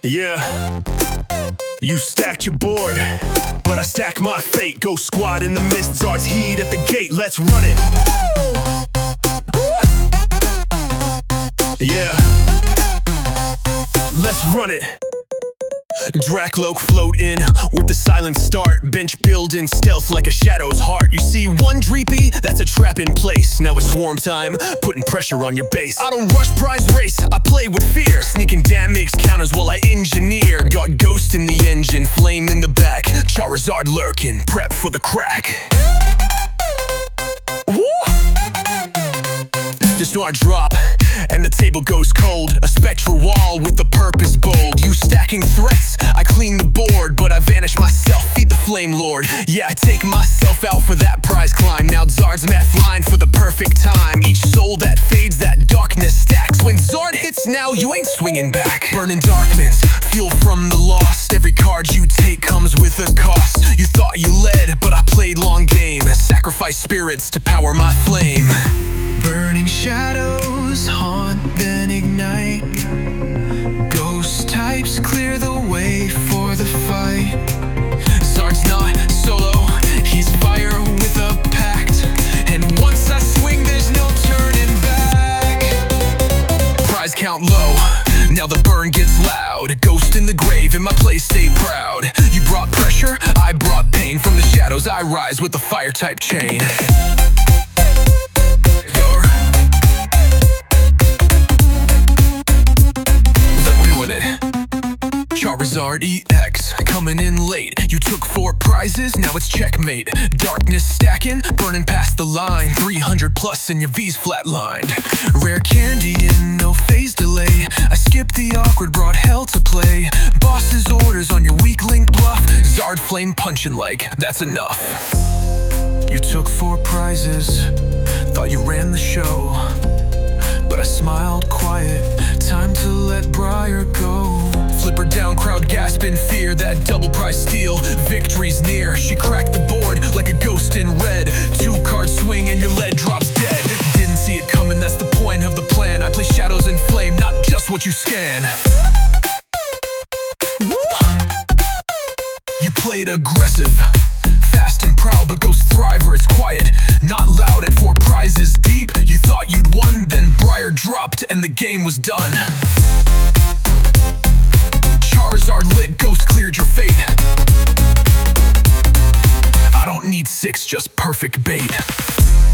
Yeah, you stacked your board, but I stack my fate. Go squad in the mist, Zard's heat at the gate. Let's run it. Yeah, let's run it. Drakloak float in with the silent start. Bench building stealth like a shadow's heart. You see one Dreepy, that's a trap in place. Now it's swarm time, putting pressure on your base. I don't rush prize race, I play with fear. Sneaking damage counters while I engineer. Got Ghost in the engine, flame in the back. Charizard lurking, prep for the crack. Woo! Just know I drop, and the table goes cold. A spectral wall with the purpose bold. You stacking threats, I clean the board, but I vanish myself, feed the flame lord. Yeah, I take myself out for that prize climb. Now Zard's math line for the perfect time. Each soul that fades, that darkness stacks. When Zard hits now, you ain't swinging back. Burning darkness, fuel from the lost. Every card you take comes with a cost. You thought you led, but I played long game. Sacrifice spirits to power my flame. Burning shadows haunt, then ignite. Ghost types clear the way for the fight. Zard's not solo, he's fire with a pact. And once I swing, there's no turning back. Prize count low, now the burn gets loud. Ghost in the grave, in my place stay proud. You brought pressure, I brought pain. From the shadows I rise with the fire type chain. Charizard EX, coming in late. You took 4 prizes, now it's checkmate. Darkness stacking, burning past the line. 300 plus and your V's flatlined. Rare candy in no phase delay. I skipped the awkward, brought hell to play. Boss's orders on your weak link bluff. Zard flame punching like, that's enough. You took 4 prizes, thought you ran the show. But I smiled quiet, time to let Briar go. Flipper down, crowd gasp in fear. That double prize steal, victory's near. She cracked the board like a ghost in red. 2 cards swing and your lead drops dead. Didn't see it coming, that's the point of the plan. I play shadows and flame, not just what you scan. You played aggressive, fast and proud, but Ghost Thriver, it's quiet, not loud. At 4 prizes deep, you thought you'd won. Then Briar dropped and the game was done. Charizard lit, Ghost cleared your fate. I don't need 6, just perfect bait.